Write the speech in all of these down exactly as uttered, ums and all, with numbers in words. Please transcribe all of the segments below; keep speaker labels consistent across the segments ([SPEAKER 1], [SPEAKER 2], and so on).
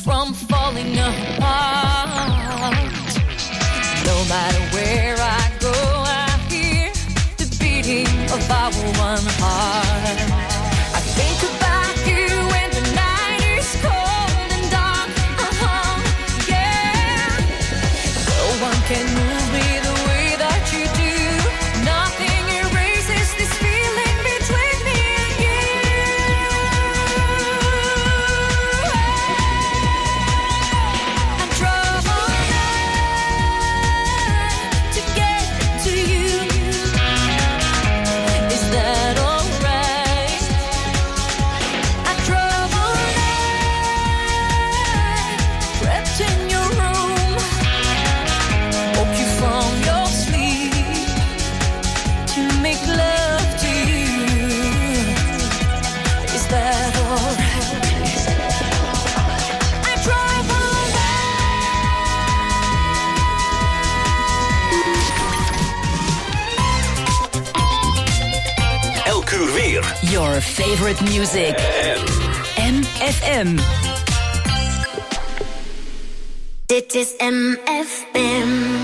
[SPEAKER 1] from falling apart. No matter where I go, I hear the beating of our one heart. I think about you when the night is cold and dark. Uh-huh, yeah. No one can move me the way that you do. Nothing erases this feeling between me and you. I drove all night to get to you. Is that alright? I drove all night, crept in your room, woke you from your sleep to make love to you. Is that alright? I drove all
[SPEAKER 2] Elk uur weer.
[SPEAKER 3] Your favorite music. M F M.
[SPEAKER 4] Dit is M F M,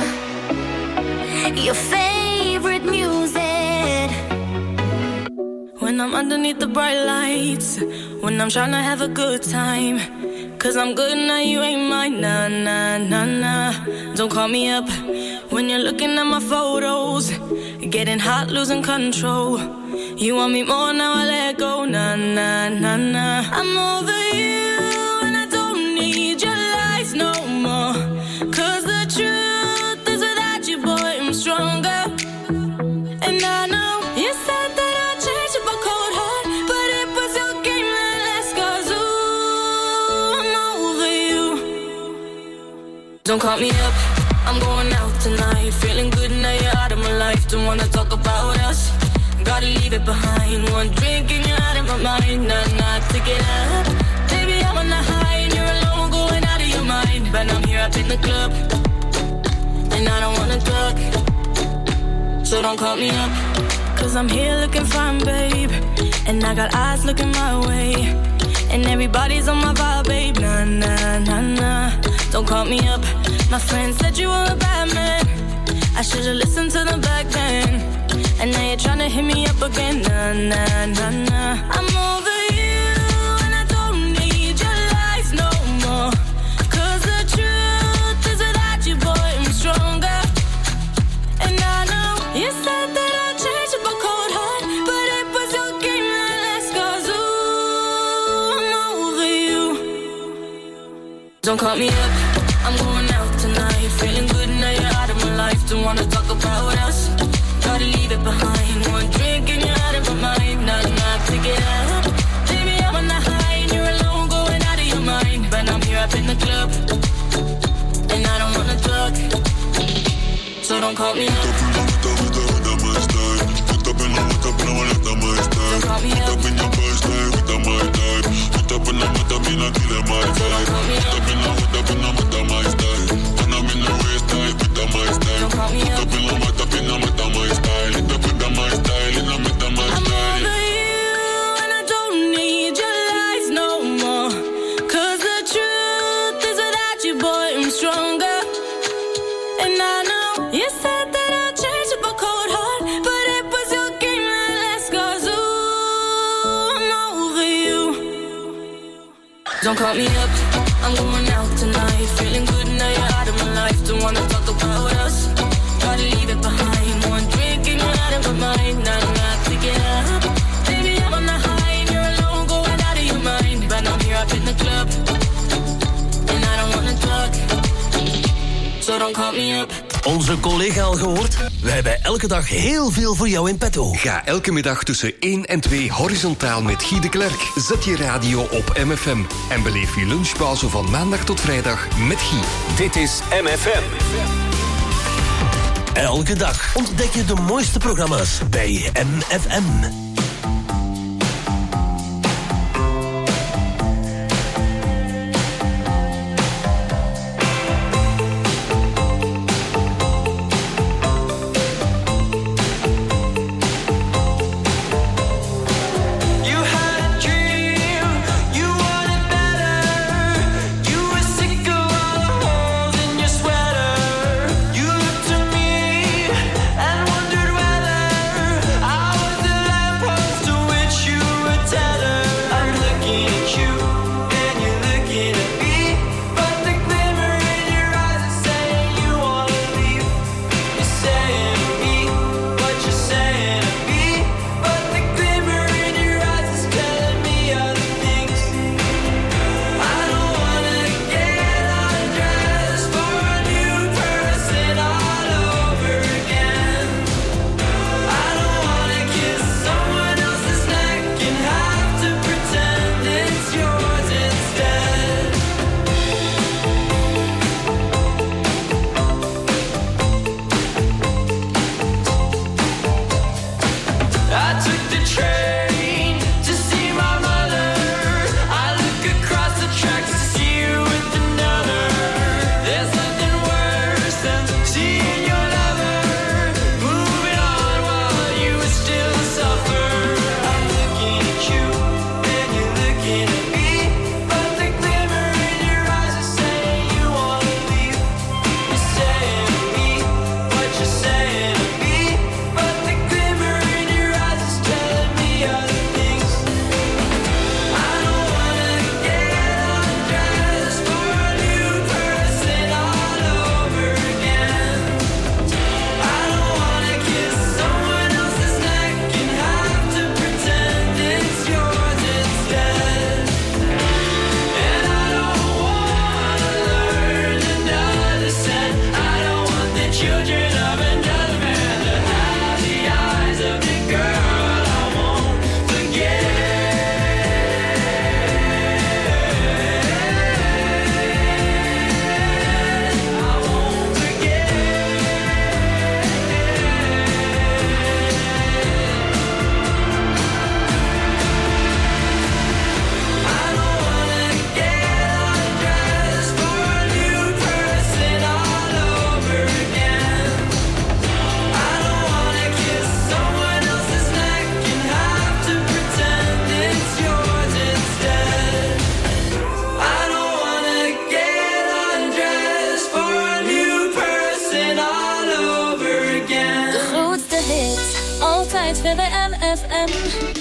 [SPEAKER 4] your favorite music.
[SPEAKER 5] When I'm underneath the bright lights, when I'm trying to have a good time, cause I'm good now, you ain't mine, nah, nah, nah, nah. Don't call me up when you're looking at my photos, getting hot, losing control. You want me more, now I let go, nah, nah, nah, nah. I'm over you and I don't need your lies no more, cause the truth is without you, boy, I'm stronger. And I know you said that I'd change up a cold heart, but it was your game that last, cause ooh, I'm over you. Don't call me up, I'm going out tonight, feeling good now you're out of my life. Don't wanna talk about us, gotta leave it behind. One drink and you're out of my mind, nah, nah, to get up. Baby, I'm on the high and you're alone, going out of your mind. But I'm here up in the club, and I don't wanna talk, so don't call me up, cause I'm here looking fine, babe, and I got eyes looking my way, and everybody's on my vibe, babe, nah, nah, nah, nah. Don't call me up, my friend said you were a bad man, I should've listened to them back then, and now you're tryna hit me up again, nah, nah, nah, nah. I'm over you and I don't need your lies no more, cause the truth is without you, boy, I'm stronger. And I know you said that I'd change up a cold heart, but it was your game that last, cause ooh, I'm over you. Don't call me up, I'm going out tonight, feeling good now you're out of my life. Don't wanna talk about us, gotta leave it behind. One drink and you're out of my mind, nah, nah, to get up. Baby, I'm on the high and you're alone, going out of your mind. But I'm here up in the club, and I don't wanna talk, so don't call me up. Don't call me up. Don't call me up, I'm going out tonight, feeling good now you're out of my life. Don't wanna talk about us, gotta leave it behind. One drink and you're out of my mind, nah, nah, to get up. Baby, I'm on the high and you're alone, going out of your mind. But I'm here up in the club, and I don't wanna talk, so don't call me up.
[SPEAKER 2] Onze collega al gehoord? We hebben elke dag heel veel voor jou in petto.
[SPEAKER 6] Ga elke middag tussen één en twee horizontaal met Guy de Klerk. Zet je radio op M F M en beleef je lunchpauze van maandag tot vrijdag met Guy.
[SPEAKER 2] Dit is M F M. Elke dag ontdek je de mooiste programma's bij M F M.
[SPEAKER 7] You had a dream, you wanted better, you
[SPEAKER 5] V W M F M.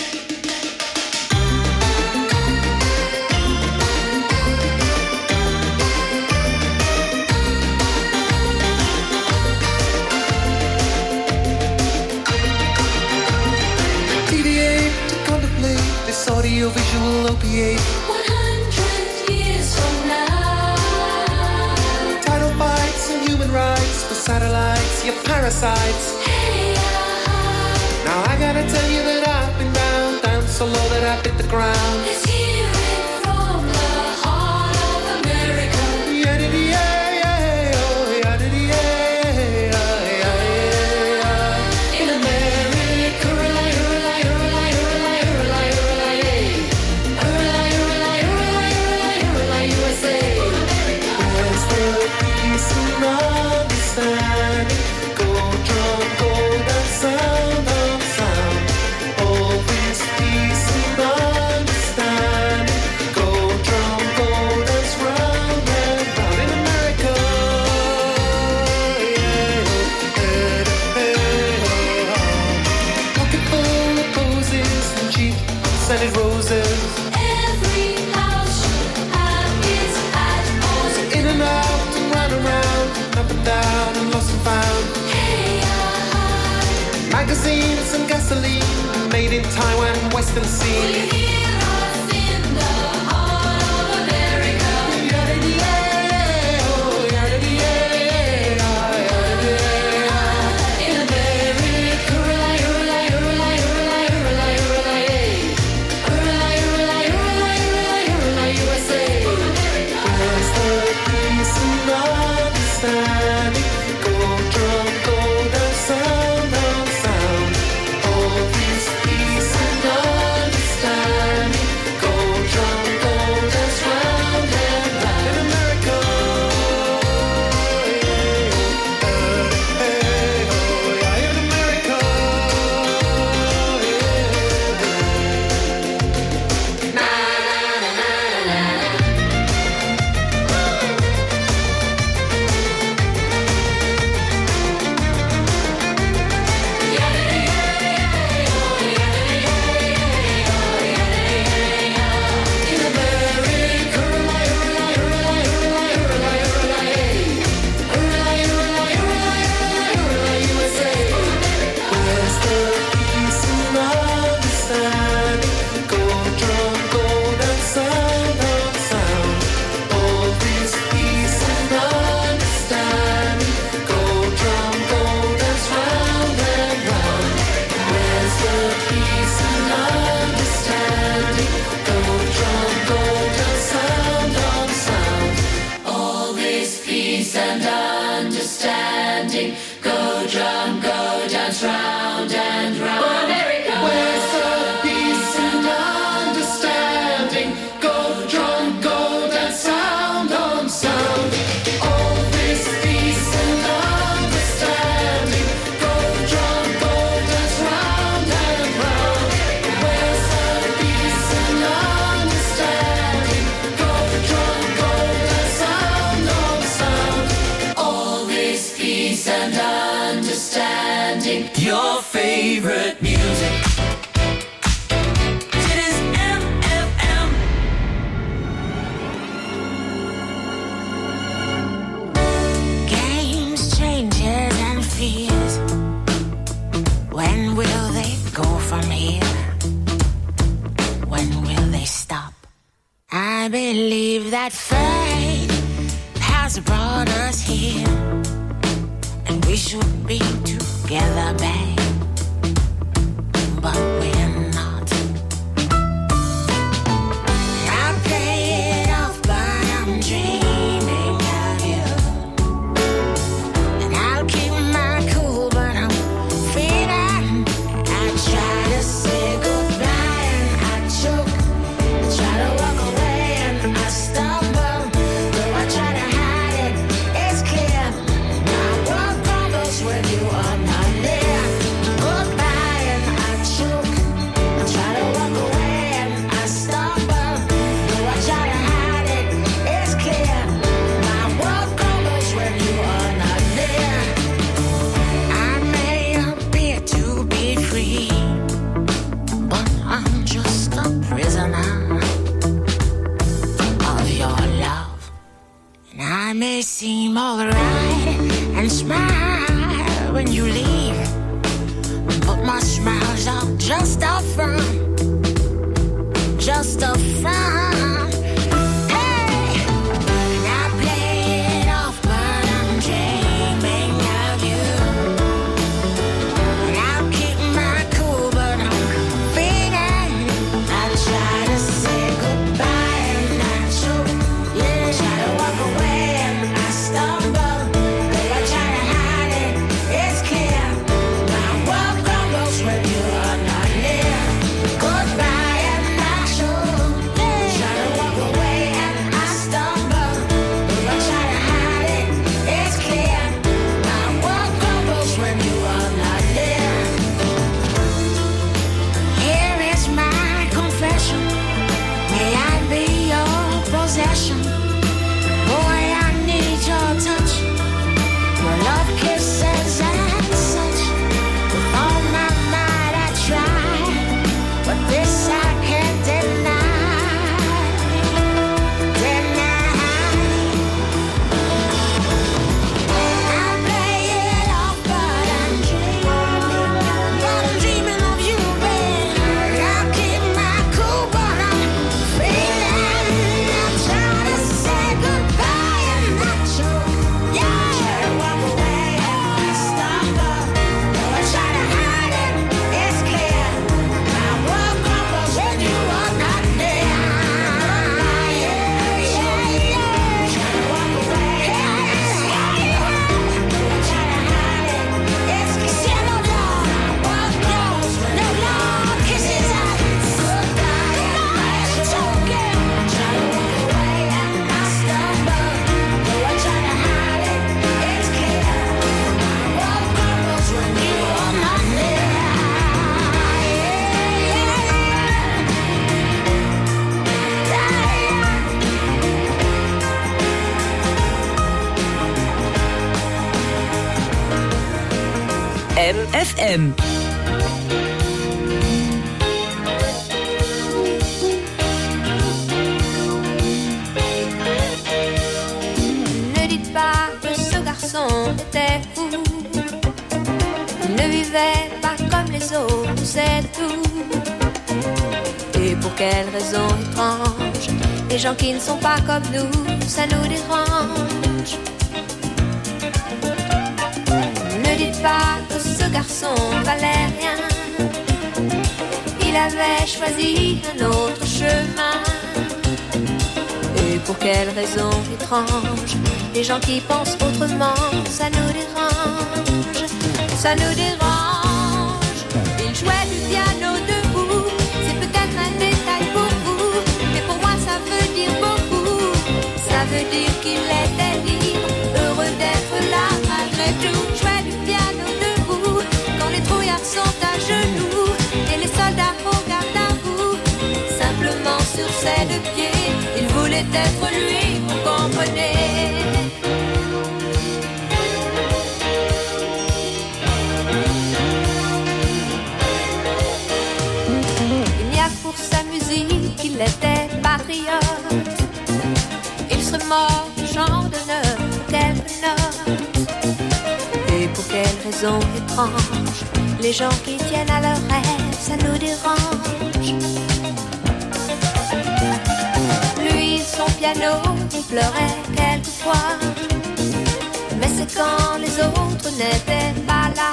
[SPEAKER 7] Audiovisual opiate.
[SPEAKER 8] One hundred years from now.
[SPEAKER 7] Title fights and human rights for satellites, you parasites.
[SPEAKER 8] Hey, uh,
[SPEAKER 7] now I gotta tell you that I've been down, down so low that I hit the ground.
[SPEAKER 8] Let's hear it from the heart of America.
[SPEAKER 7] Yeah-dee-dee-yeah, yeah, oh, yeah-dee-dee-yeah, yeah, yeah, yeah. In America, hurrah, hurrah, hurrah, hurrah, hurrah, hurrah, yeah. Hurrah, hurrah, hurrah, hurrah, U S A. Where's the peace and understanding? Go drum, go that sound of sound. All this peace and understanding. Go drum, go dance round and round in America. Yeah, hey, hey, oh. Pocket full of posies and cheap scented roses.
[SPEAKER 8] Every house should have its hat on.
[SPEAKER 7] So in and out and round and round, up and down and lost and found.
[SPEAKER 8] Hey, uh,
[SPEAKER 7] Magazines and gasoline, made in Taiwan, Western
[SPEAKER 8] will
[SPEAKER 7] Sea.
[SPEAKER 8] you hear us in the heart of America?
[SPEAKER 7] Yeah-dee-dee-yeah, oh, yeah-dee-dee-yeah, yeah-dee-dee-yeah. In America, hurrah, hurrah, hurrah, hurrah, hurrah, hurrah, yeah. Hurrah, hurrah, hurrah, hurrah, U S A. Where's the peace and understanding? Go drum, go that sound of sound. All this peace and understanding. Go drum, go dance round and round in America. Yeah, hey, oh, yeah, in America. Yeah. Na na na na na. In America, hurrah, hurrah, hurrah, hurrah, hurrah, hurrah, yeah. Hurrah, hurrah, hurrah, hurrah, U S A. Where's the peace and understanding? Go drum, go that sound of sound. All this peace and understanding. Go drum, go dance round and round. Where's the peace and understanding? Go drum, go dance sound of sound.
[SPEAKER 8] All this peace and understanding. Go drum, go dance round and round. America.
[SPEAKER 7] Where's the peace and understanding? Go drum, go dance sound on sound. All this peace and understanding. Go drum, go dance round and round. Where's the peace and understanding? Go drum, go dance sound on sound.
[SPEAKER 8] All this peace and understanding.
[SPEAKER 2] Your favorite music. Dit is M F M.
[SPEAKER 9] Games, changes, and fears. When will they go from here? When will they stop? I believe that fate has brought us here, and we should be together, babe. But we're not. I play it off, but I'm dreaming of you. And I'll keep my cool, but I'm feeling. I try to say goodbye and I choke. I try to walk away and I stumble. Though I try to hide it, it's clear. My world crumbles when you and smile when you leave. But my smile's all just a front, just a front. Hey, and I play it off, but I'm dreaming of you. And I'll keep my cool, but I'm feeling. I try to say goodbye and not show. Yeah, try to walk away and I stumble. Though I try to hide it, it's clear. My world crumbles when you are not near. Goodbye and not show. Try to walk away and I stumble. Though I try to hide it, it's clear. My world crumbles when you are not near. Here is my confession. May I be your possession. Boy, I need your touch. Your love kisses and such. With all my might I try, but this I can't deny. Deny. I play it off, but I'm dreaming. But I'm dreaming of you, babe. I'll keep my cool, but I'm feeling. I'm trying to say goodbye and not show. Yeah. Try to walk away and I stumble. Though I try to hide it, it's clear. My world crumbles when you are not near. Yeah, yeah, yeah. Try to walk away and I stumble. Though I try to hide it, it's clear. No love, my world crumbles when no love kisses and goodbye and I show. Try to walk away and I stumble. Though I try to hide it, it's clear. My world crumbles when you are not near.
[SPEAKER 3] M F M.
[SPEAKER 1] Ne dites pas que ce garçon était fou. Il ne vivait pas comme les autres, c'est tout. Et pour quelle raison étrange, les gens qui ne sont pas comme nous, ça nous dérange. Ne dites pas que ce garçon valait rien. Il avait choisi un autre chemin. Et pour quelle raison étrange, les gens qui pensent autrement, ça nous dérange, ça nous dérange. Il jouait du piano debout, c'est peut-être un détail pour vous, mais pour moi ça veut dire beaucoup. Ça veut dire qu'il était libre, heureux d'être là malgré tout. Jouait du piano debout, quand les trouillards sont à genoux, et les soldats regardent à vous, simplement sur ses deux pieds. Il voulait être lui, vous comprenez. Il n'y a que pour sa musique qu'il était patriote. Il serait mort du chant d'honneur pour quelques notes. Et pour quelle raison étrange, les gens qui tiennent à leurs rêves, ça nous dérange. Lui, son piano, il pleurait quelquefois. Mais c'est quand les autres n'étaient pas là.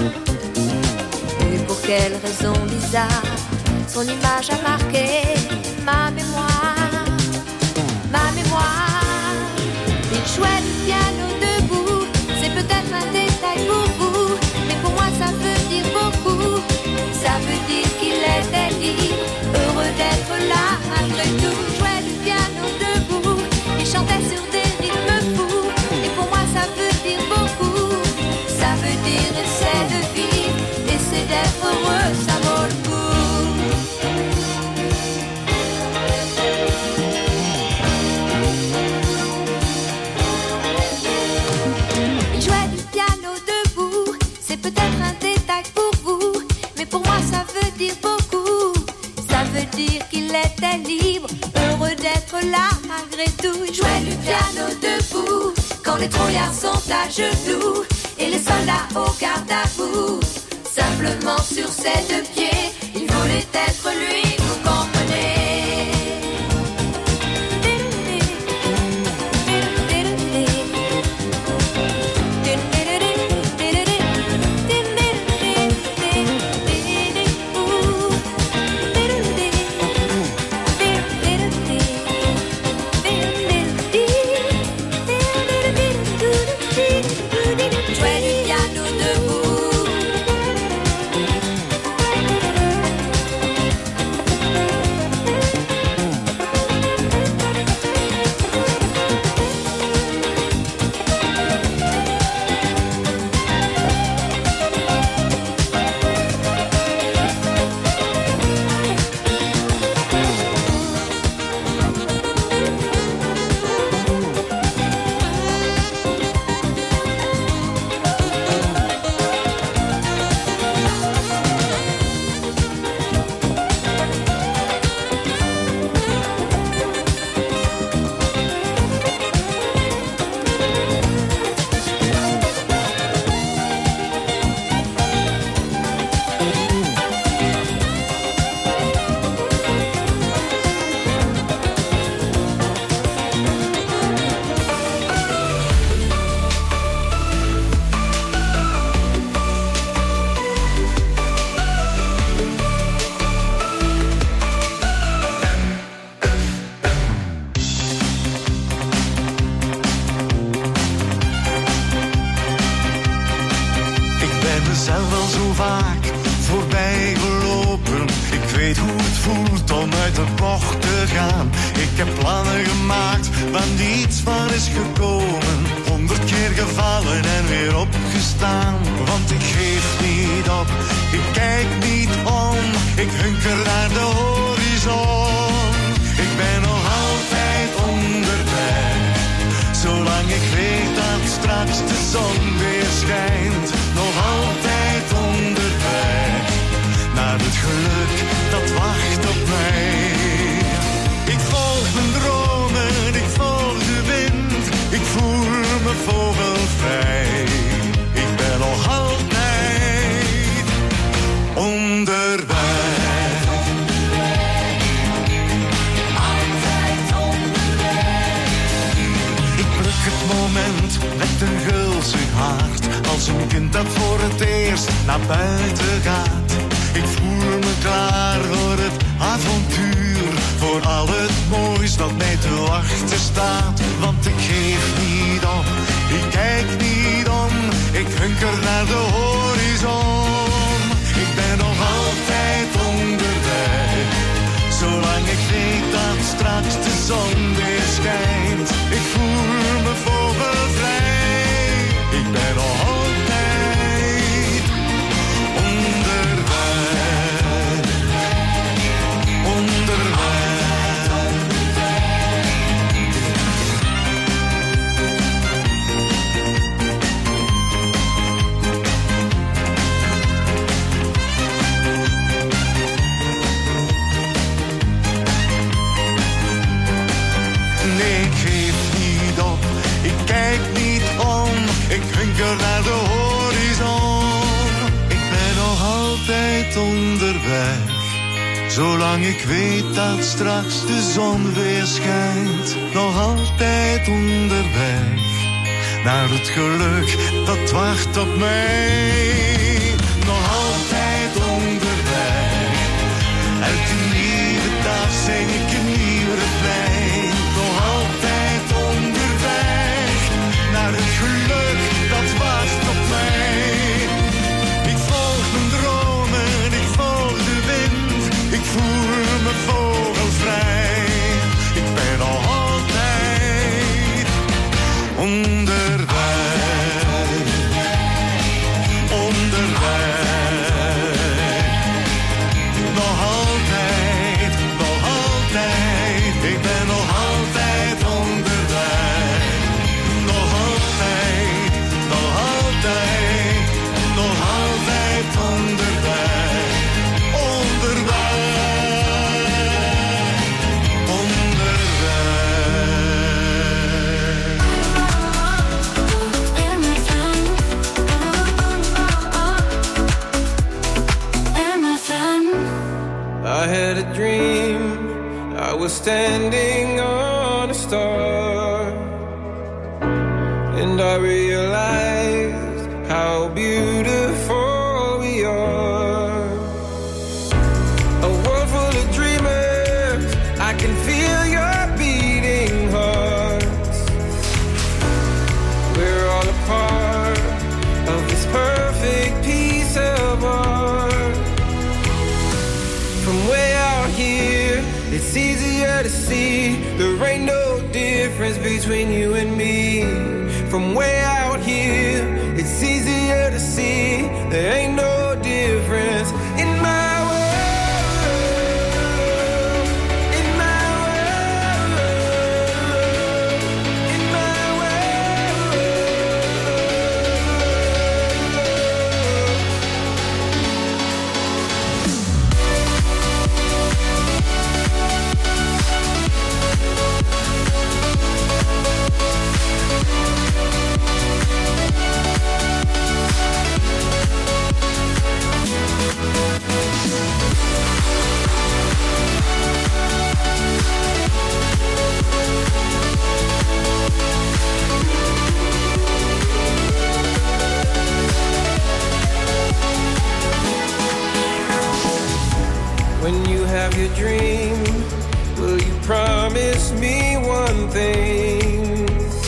[SPEAKER 1] Et pour quelle raison bizarre, son image a marqué ma mémoire. Ma mémoire. Il jouait du piano debout, c'est peut-être un détail pour vous, mais pour moi ça veut dire beaucoup. Ça veut dire qu'il était libre, heureux d'être là malgré tout. Jouait du piano debout, il chantait sur des rythmes fous, et pour moi ça veut dire beaucoup. Ça veut dire essaie de vivre, essaie d'être heureux, ça vaut le coup. Il jouait du piano debout, c'est peut-être un détail pour vous, mais pour moi ça veut dire beaucoup. Ça veut dire qu'il était libre, heureux d'être là malgré tout. Il jouait du piano debout, quand les trouillards sont à genoux,
[SPEAKER 10] au garde à vous. Simplement sur ses deux pieds, il voulait être lui, vous comprenez.
[SPEAKER 11] Zolang ik weet dat straks de zon weer schijnt, nog altijd onderweg naar het geluk dat wacht op mij. Nog altijd onderweg, elke nieuwe dag zing ik een nieuw refrein. Nog altijd onderweg naar het geluk dat wacht op mij. Ik volg mijn dromen, ik volg de wind, ik voel me vogelvrij. Ik ben nog altijd onderweg.
[SPEAKER 12] standing on a star, and I realized how beautiful we are. A world full of dreamers, I can feel your beating hearts. We're all a part of this perfect piece of art. From way out here, it's easier to see there ain't no difference between you and me. From way out here, it's easier to see there ain't no difference in my world, in my world, in my When you have your dream, will you promise me one thing?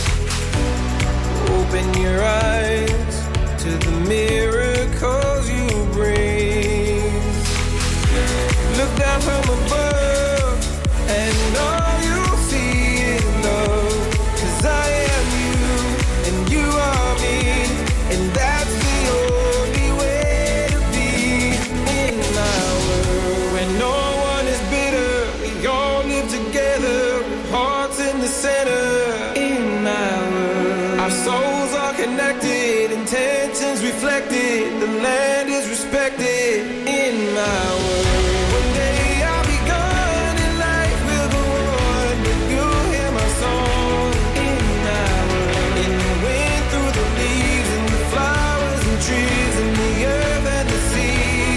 [SPEAKER 12] Open your eyes to the miracles you bring. Look down from above and all you'll see is love. 'Cause I am you and you are me, and that's the only way to be in my world. When no one is bitter, we all live together with hearts in the center. In my world, our souls are connected, intentions reflected, the land is respected. In my world, one day I'll be gone and life will go on, but you'll hear my song. In my world, in the wind, through the leaves, and the flowers and trees, and the earth and the sea.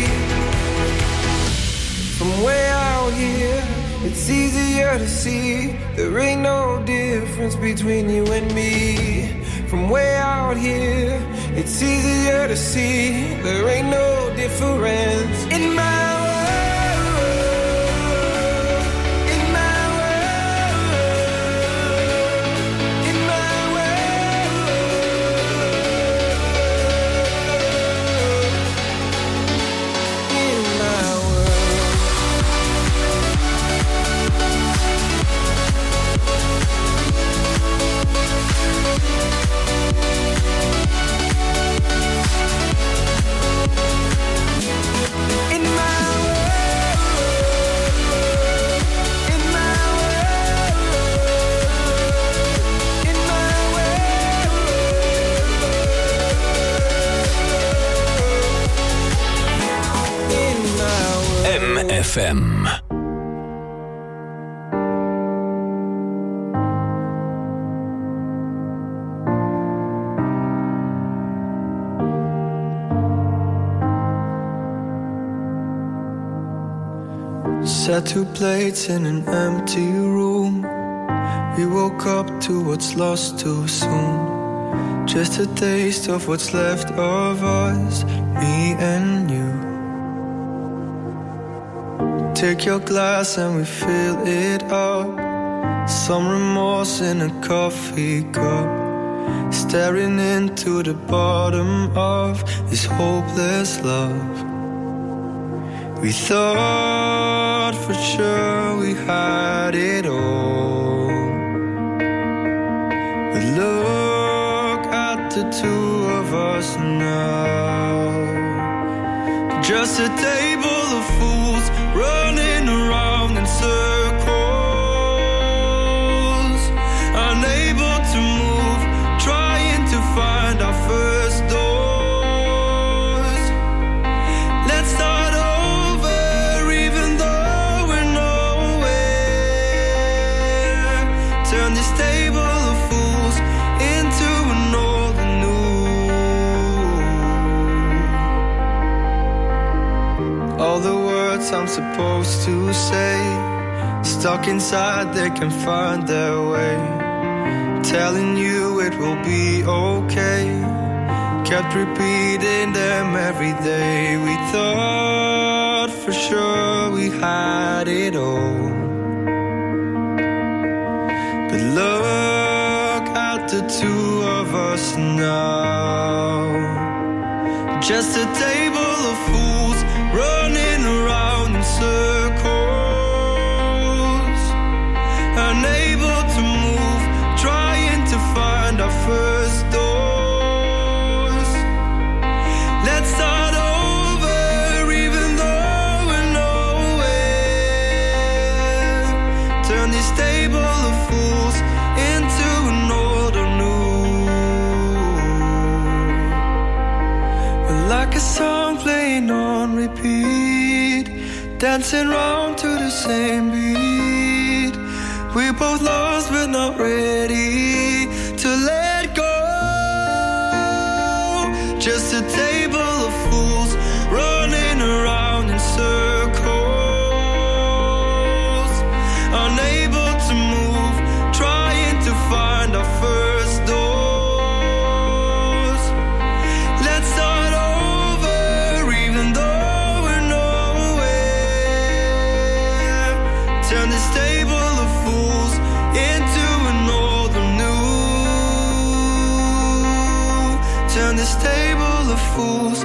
[SPEAKER 12] From way out here, it's easier to see there ain't no difference between you and me. From way out here, it's easier to see there ain't no difference in my world, in my world, in my world, in my world. In my
[SPEAKER 2] M F M.
[SPEAKER 13] Sat two plates in an empty room. We woke up to what's lost too soon. Just a taste of what's left of us, me and you. Take your glass and we fill it up. Some remorse in a coffee cup. Staring into the bottom of this hopeless love. We thought for sure we had it all. But look at the two of us now. Just a table of fools running around in circles, unable to move, trying to find our first doors. Let's start over, even though we're nowhere. Turn this table of fools into an old and new. All the words I'm supposed to say, Stuck inside, they can find their way. Telling you it will be okay. Kept repeating them every day. We thought for sure we had it all. But look at the two of us now. Just a table of fools running around in circles, unable to move, trying to find our first doors. Let's start over, even though we're nowhere. Turn this table of fools into an order new. Like a song playing on repeat, dancing round to the same beat. We're both lost but not ready to let go. Just a table of fools running around in circles, unable to move, trying to find our first doors. Let's start over, even though we're nowhere. Turn this table of fools into an order new. Turn this table of fools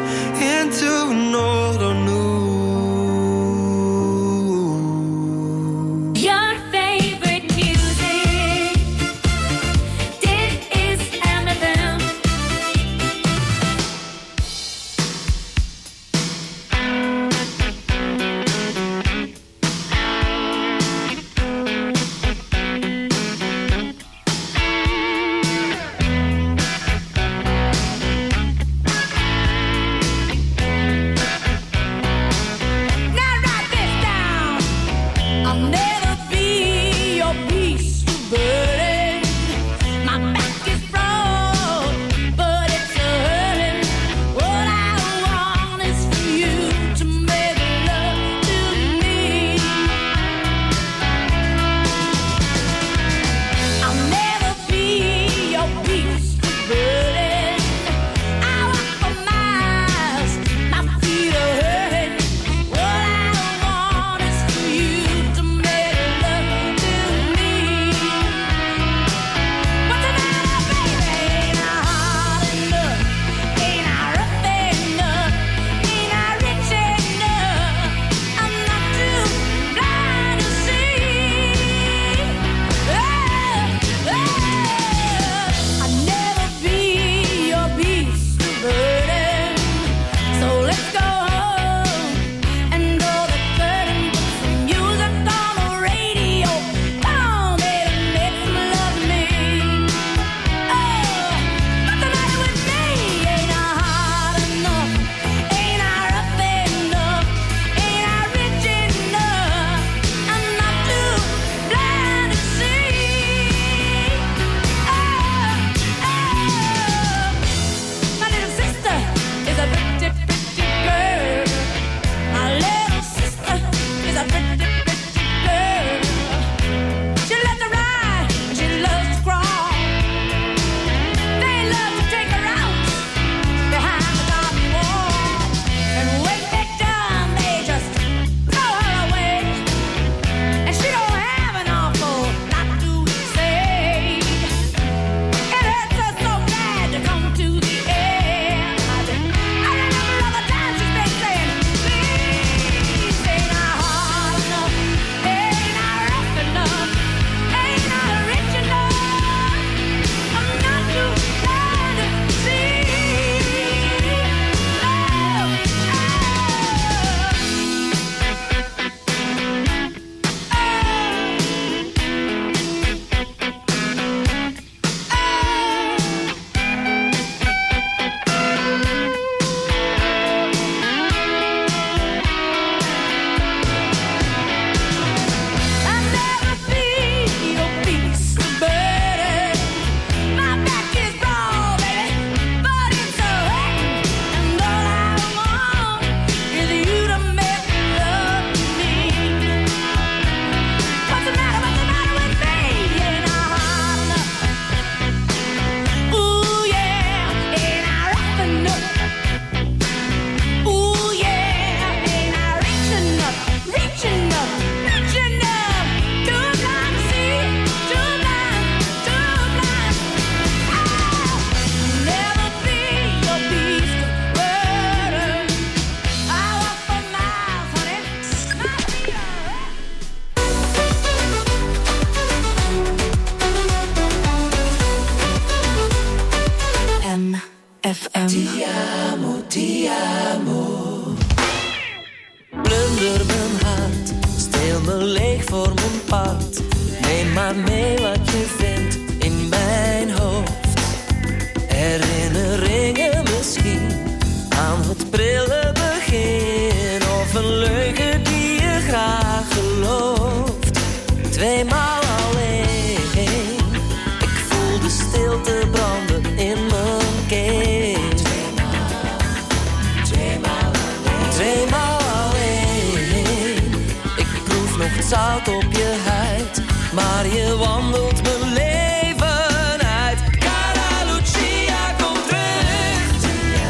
[SPEAKER 14] zout op je huid, maar je wandelt mijn leven uit. Cara Lucia, kom terug.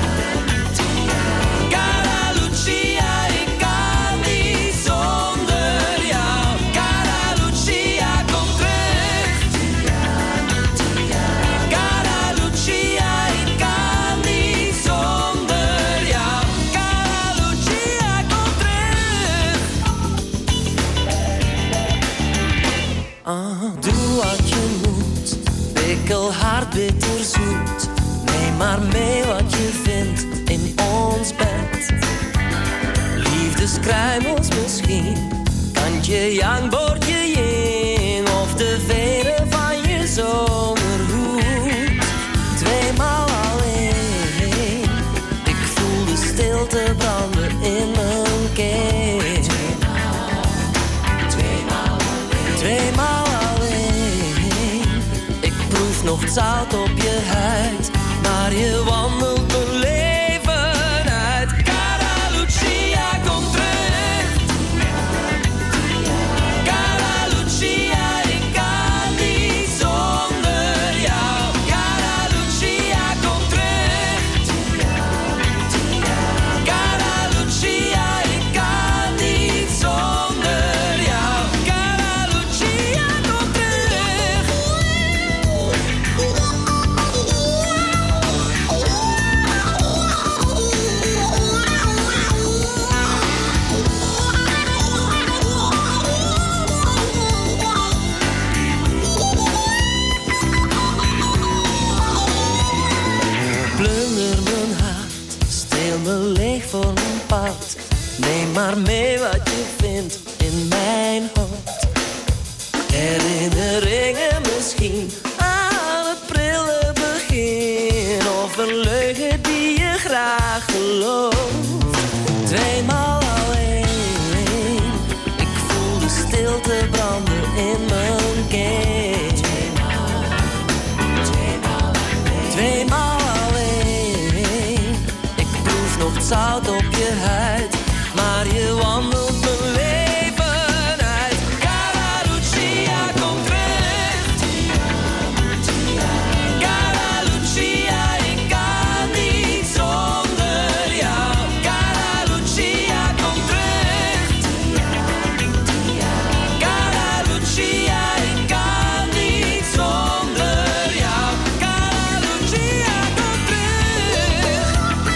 [SPEAKER 14] Cara Lucia, ik kan niet zonder jou. Cara Lucia, kom terug. Cara Lucia, ik kan niet zonder jou. Cara Lucia, kom terug. Ah, doe wat je moet, pikkel hard, bitter zoet. Neem maar mee wat je vindt in ons bed. Liefdeskruimels misschien, kantje jankbordje jing, of de veren van je zomerhoed. Tweemaal alleen, ik voel de stilte branden in mijn keel. Tweemaal alleen, tweemaal alleen, ik proef nog het zout op je huid, maar je wandelt mijn leven uit. Cara Lucia, kom terug. Cara Lucia, ik kan niet zonder jou. Cara Lucia, kom terug. Cara Lucia, ik kan niet zonder jou. Cara Lucia, kom terug. Plunder mijn hart, steel me leeg voor mijn pad. Neem maar mee wat je vindt in mijn hart. Herinneringen misschien aan het prille begin, of een leugen die je graag gelooft. Tweemaal alleen, ik voel de stilte branden in mijn keel. Tweemaal alleen, ik proef nog het zout op je huid, maar je wandelt mijn leven uit. Cara Lucia, kom terug. Cara Lucia, ik kan niet zonder jou. Cara Lucia, kom terug. Cara Lucia, ik kan niet zonder jou. Cara Lucia, kom terug.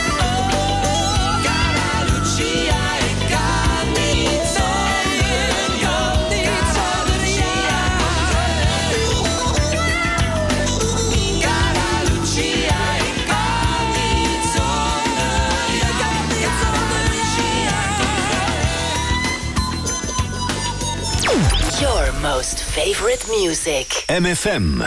[SPEAKER 14] Cara Lucia, ik kan niet zonder jou. Niet zonder jou. Cara Lucia, ik kan niet zonder jou. Niet zonder jou.
[SPEAKER 3] Your most favorite music.
[SPEAKER 2] M F M.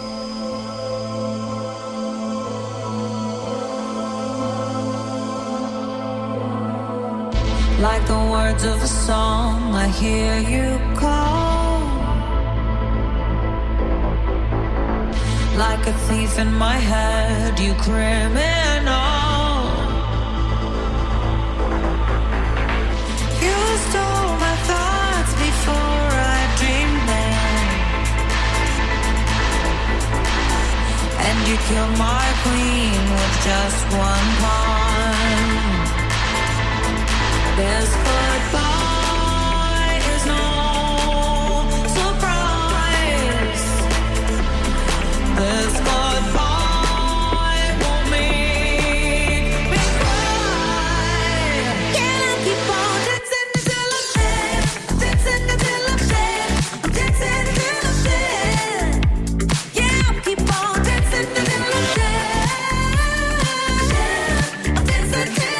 [SPEAKER 1] Like the words of a song, I hear you call. Like a thief in my head, you criminal. You stole my thoughts before I dreamed them, and you killed my queen with just one pawn. This goodbye is no surprise. This goodbye won't make me cry. Can I keep on dancing until I'm dead? Dancing until I'm dead. Dancing until I'm dead. Yeah, I'll keep on dancing until I'm dead. I'll dance until I'm dead.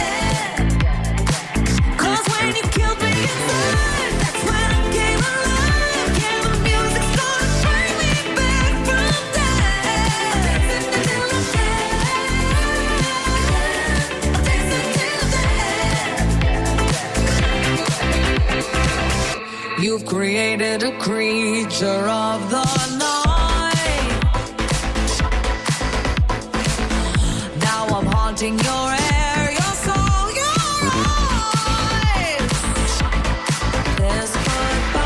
[SPEAKER 1] You've created a creature of the night. Now I'm haunting your air, your soul, your eyes. This goodbye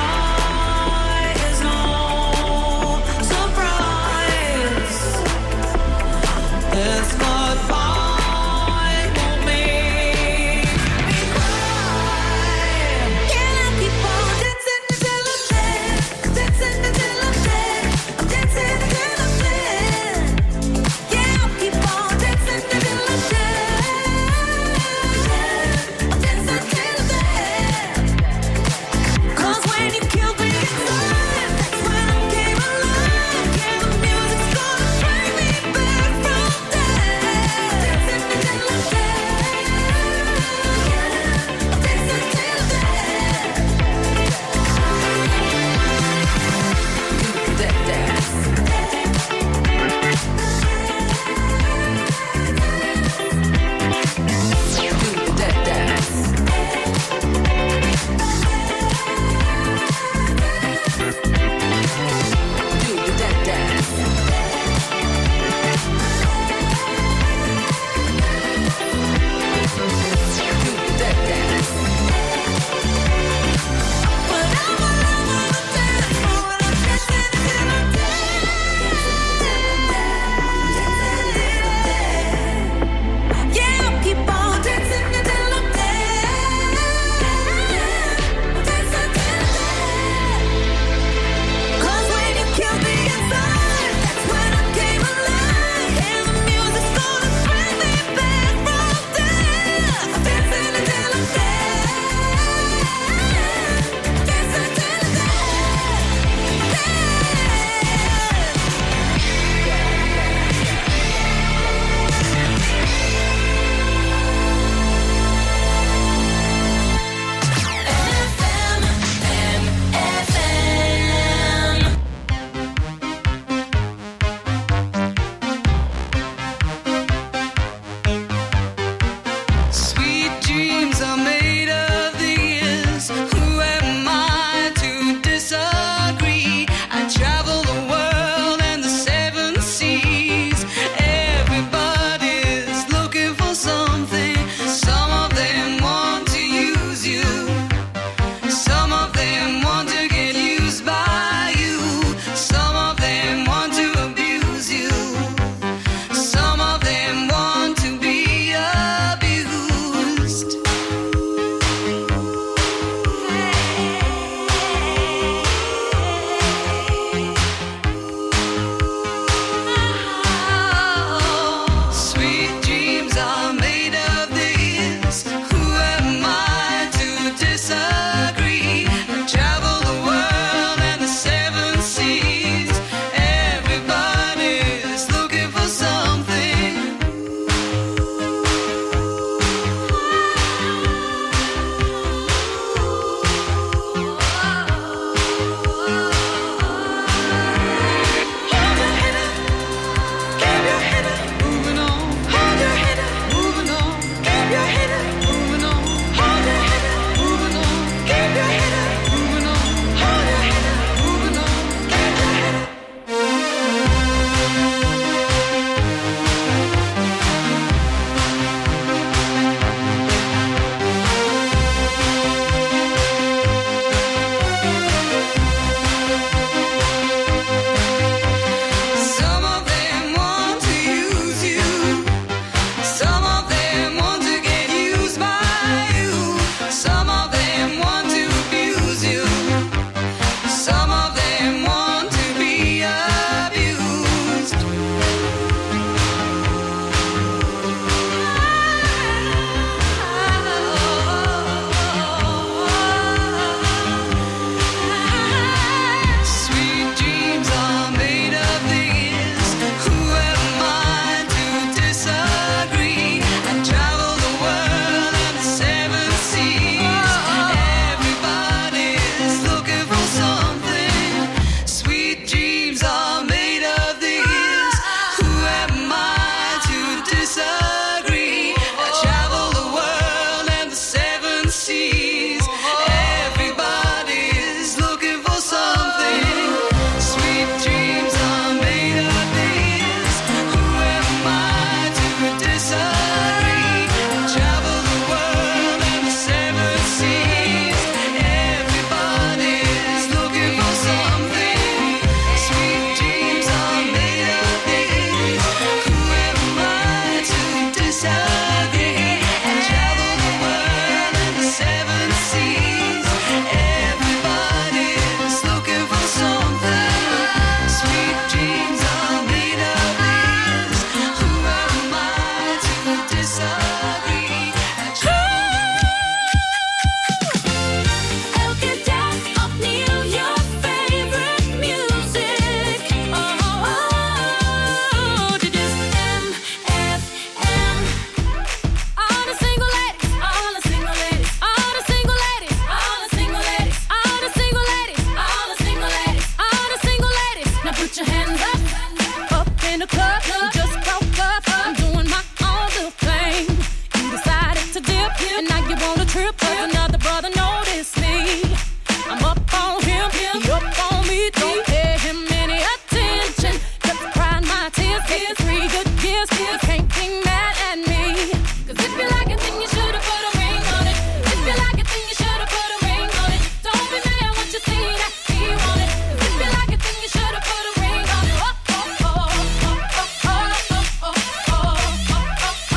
[SPEAKER 5] him. And now you wanna trip, cause another brother noticed me. I'm up on him, he up on me. Don't pay him any attention. Just crying my tears, taking three good years. You can't be mad at me. Cause if you like it, then you should've put a ring on it. If you like it, then you should've put a ring on it. Don't be mad when you see that he want it. Cause if you like it, then you should've put a ring on it. Oh, oh, oh, oh, oh, oh, oh, oh, oh,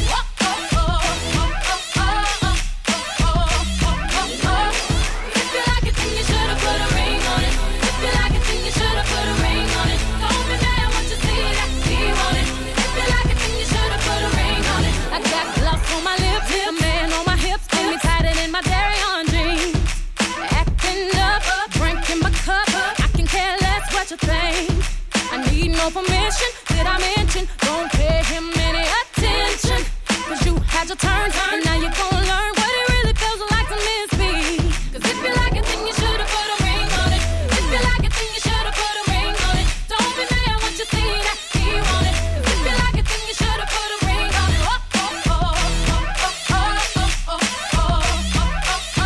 [SPEAKER 5] If you like it, then you should've put a ring on it. If you like it, then you should've put a ring on it. Don't be mad when you see that he want it. If you like it, then you should've put a ring on it. I got gloves on my lips, a man on my hips, got me tighter than my dairy on jeans. Acting up, drinking my cup. I can care less what you think. I need no permission. Did I mention? Don't pay him any attention. Cause you had your turn, and now you're gonna learn what it really feels like to miss me. Cause if you like it, then you should've put a ring on it. If you like it, then you should've put a ring on it. Don't be mad when you see that he want it. Cause if you like it, then you should've put a ring on it. Oh, oh, oh, oh, oh, oh, oh, oh, oh,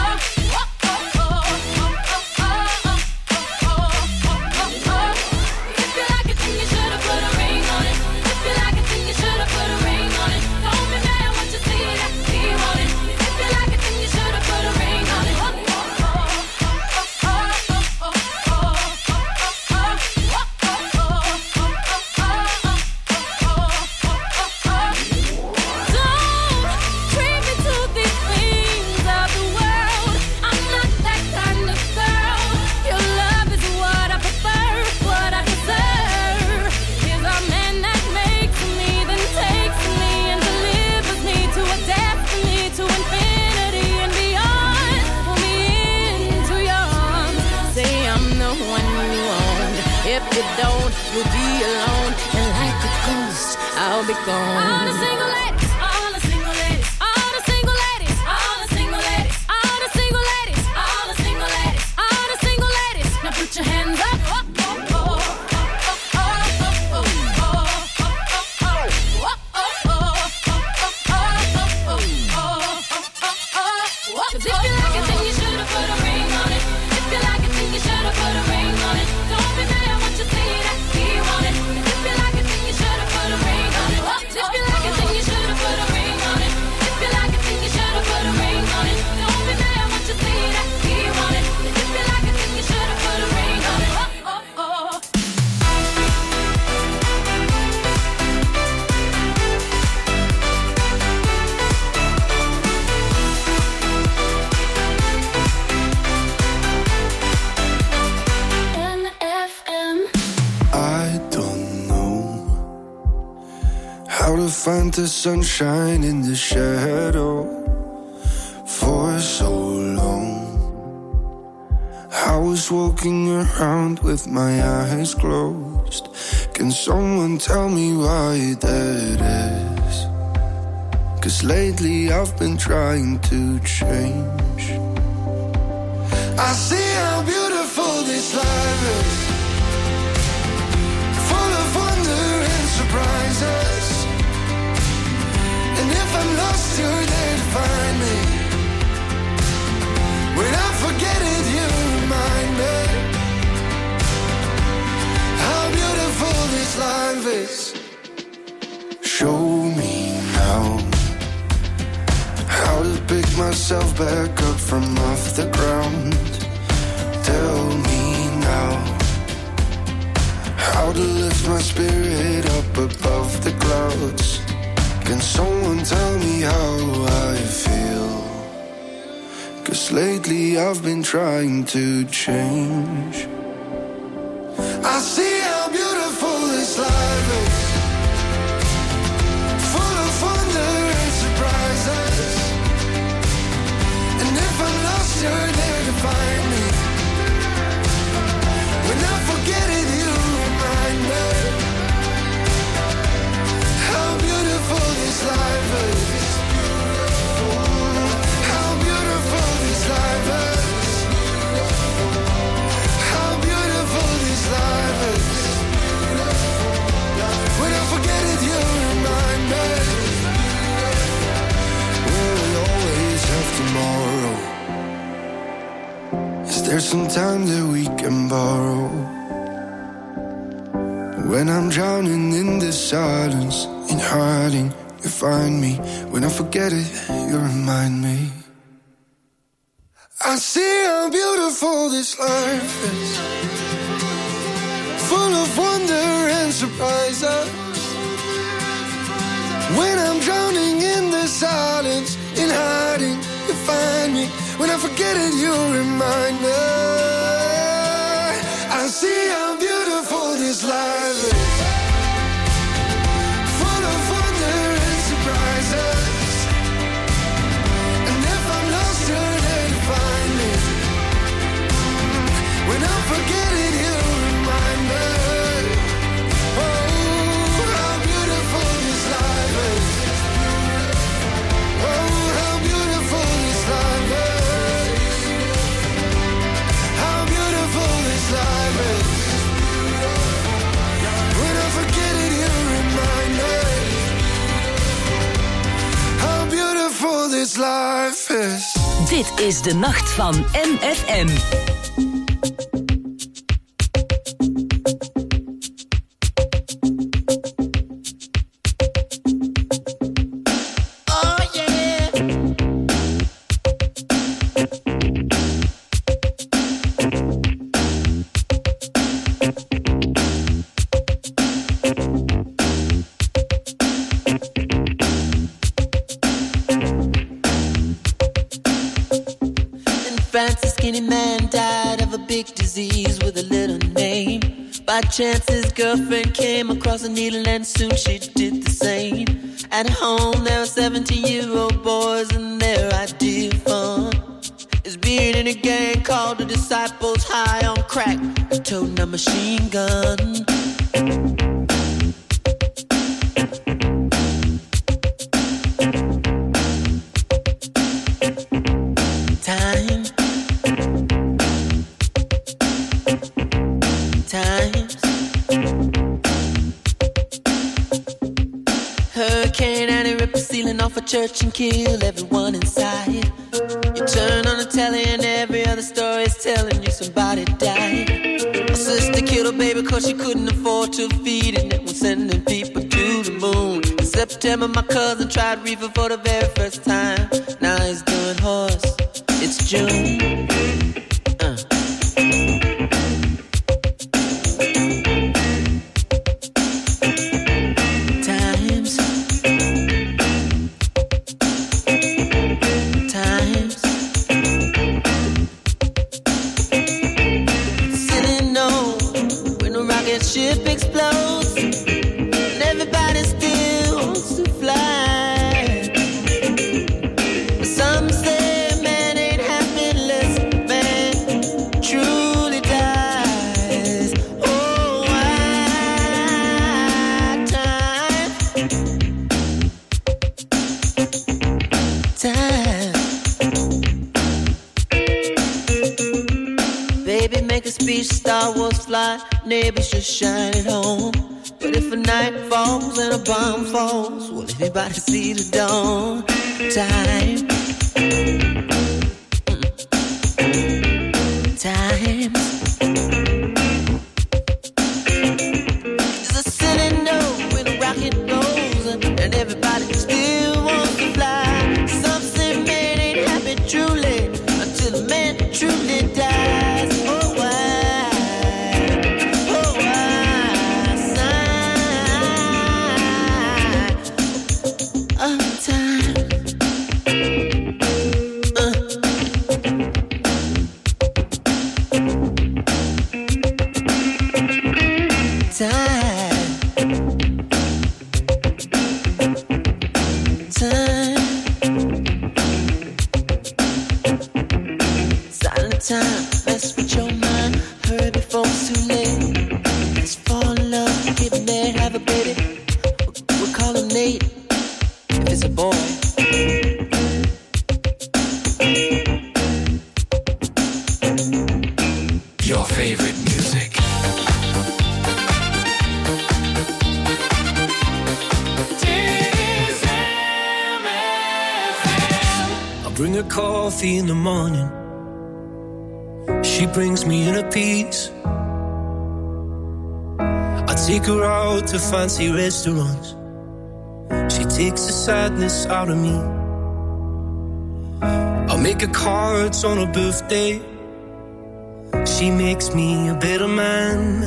[SPEAKER 5] If you like it, then you should've put a ring on it. If you like it, then you should've put a ring on it. Don't be mad when you see that he want it. If you like it, then you should've put a ring on it. Don't treat me to these things of the world. I'm not that kind of girl. Your love is what I prefer, what I deserve. Is a man that makes me, then takes me and delivers me to a destiny, to infinity and beyond. Pull me into your arms. Say I'm the one you want. If you don't, you'll be alone. And like a ghost, I'll be gone. All the single ladies, all the single ladies, all the single ladies, all the single ladies, all the single ladies, all the single ladies, all the single ladies. Now put your hands up. Oh, oh, oh, oh, oh, oh, oh, Cause if you like it, then you should've put a ring on it. If you like it, then you should've put a ring on it. Don't be mad when you see that he want it. If you like it, then you should've put a ring on it. If you like it, then you should've put a ring on it. If you like it, then you should've put a ring on it. Don't be mad when you see that he want it. If you like it, then you should've put a ring on it. Oh, oh, oh.
[SPEAKER 13] I don't know how to find the sunshine in the shadow for so long. I was walking around with my eyes closed. Can someone tell me why that is? Cause lately I've been trying to change. I see how beautiful this life is, full of wonder and surprises. And if I'm lost, you're there to find me. When I forget it, you remind me how beautiful this life is. Show me now how to pick myself back up from off the ground. Tell me now how to lift my spirit up above the clouds. Can someone tell me how I feel? Cause lately I've been trying to change. I see how beautiful this life is, full of wonder and surprises. And if I'm lost, you're there to find me. When I forget it, you remind me how beautiful this life is. How beautiful this life is. How there's some time that we can borrow. When I'm drowning in the silence, in hiding, you find me. When I forget it, you remind me. I see how beautiful this life is, full of wonder and surprises. When I'm drowning in the silence, in hiding, you find me. When I forget it, you remind me. I see how beautiful this life is, full of wonder and surprises. And if I'm lost, you're there to find me. When I forget it, you remind me. Oh, how beautiful this life is. Oh, how beautiful this life is. How beautiful this life is. When I forget it, you remind me. How beautiful this life is.
[SPEAKER 3] Dit is de nacht van M F M.
[SPEAKER 15] By chance his girlfriend came across a needle and soon she did the same. At home there were seventeen-year-old boys and their idea of fun is being in a gang called the Disciples, high on crack, and toting a machine gun. Time Times. Hurricane Annie rip the ceiling off a church and kill everyone inside. You turn on the telly and every other story is telling you somebody died. My sister killed her baby cause she couldn't afford to feed it, and was sending people to the moon. In September my cousin tried reefer for the very first time. Now he's doing horse. It's June. uh. Ship explodes and everybody still wants to fly. But some say man ain't happy unless man truly dies. Oh, why time, time. Baby, make a speech, Star Wars fly. Neighbors just shine at home. But if a night falls and a bomb falls, will anybody see the dawn? Time. Time. There's a silly note when a rocket goes and everybody still wants to fly. Some say man ain't happy truly until the man truly dies. Oh, why? Time, mess with your mind. Hurry before it's too late. Let's fall in love, get married, have a baby. We'll call him Nate if it's a boy.
[SPEAKER 6] Your favorite music.
[SPEAKER 12] I'll bring her coffee in the morning.
[SPEAKER 13] She brings me inner peace. I take her out to fancy restaurants. She takes the sadness out of me. I make her cards on her birthday. She makes me a better man.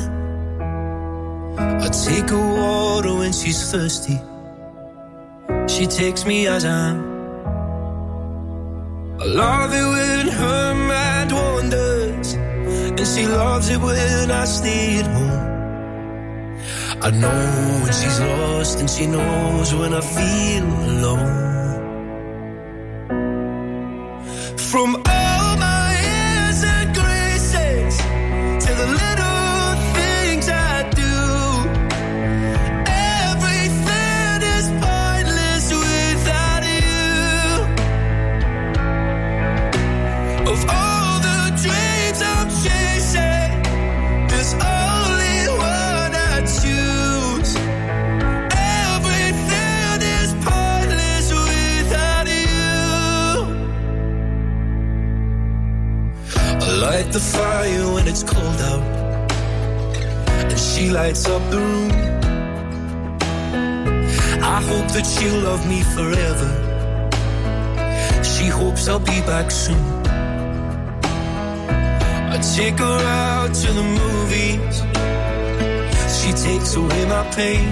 [SPEAKER 13] I take her water when she's thirsty. She takes me as I am. I love it when her mind wanders, and she loves it when I stay at home. I know when she's lost, and she knows when I feel alone. From all my airs and graces to the little things I do, everything is pointless without you. Of all the dreams I'm chasing, there's only one I choose. Everything is pointless without you. I light the fire when it's cold out, and she lights up the room. I hope that she'll love me forever. She hopes I'll be back soon. I take her out to the movies. She takes away my pain.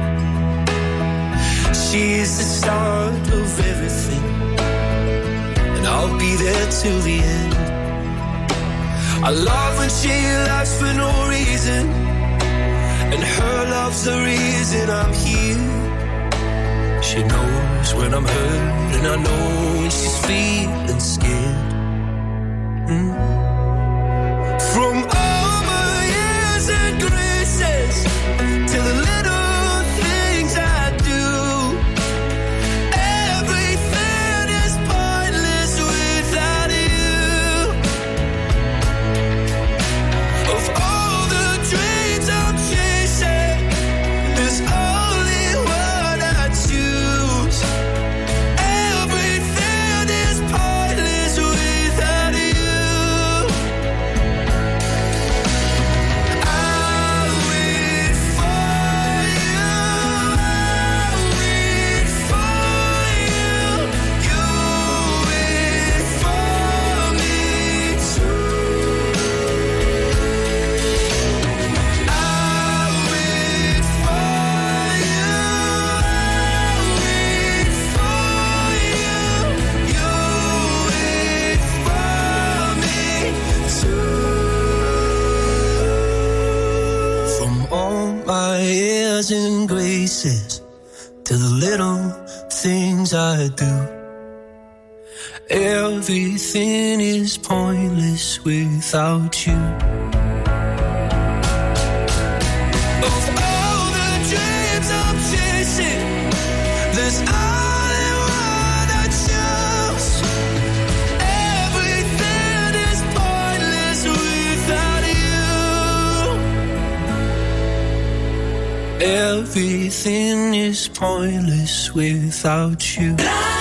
[SPEAKER 13] She is the start of everything, and I'll be there till the end. I love when she laughs for no reason, and her love's the reason I'm here. She knows when I'm hurt, and I know when she's feeling scared. Mm. From all my years and graces to the little things I do, everything is pointless without you. Of all the dreams I'm chasing, there's only one I choose. Everything is pointless without you. I'll wait for you, I'll wait for you, you wait for me too. I'll wait for you, I'll wait for you, you wait for me too. From all my airs and graces to the little things I do, everything is pointless without you. Of all the dreams I'm chasing, there's only one I choose. Everything is pointless without you. Everything is pointless without you.